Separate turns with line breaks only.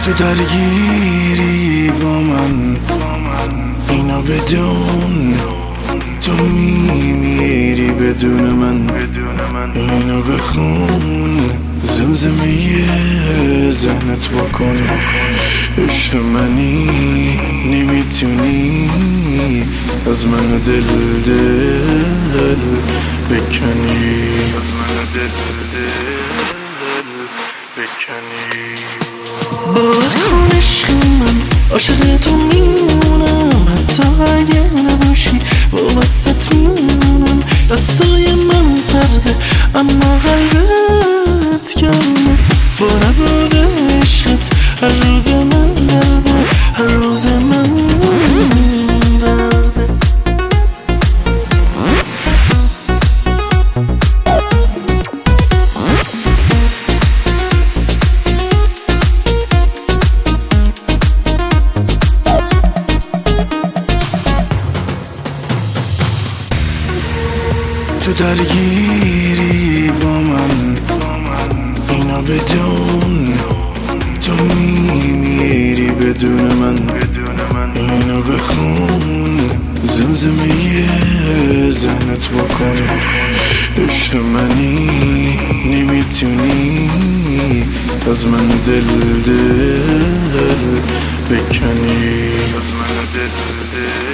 تو درگیری با من، اینو بدون تو میمیری بدون من. اینو بخون زمزمه ذهنت بکن، عشق منی نمیتونی از من دل بکنی.
باور کن عشق من، عاشق تو میمونم، حتی اگه نباشی وابستت میمونم. دستای من سرده اما قلبت گرمه، با نبود عشقت هر روز من درده، هر روز من درده.
تو درگیری با من، اینو بدون تو میمیری بدون من. اینو بخون زمزمه ذهنت بکن، عشق منی نمیتونی از من دل بکنی.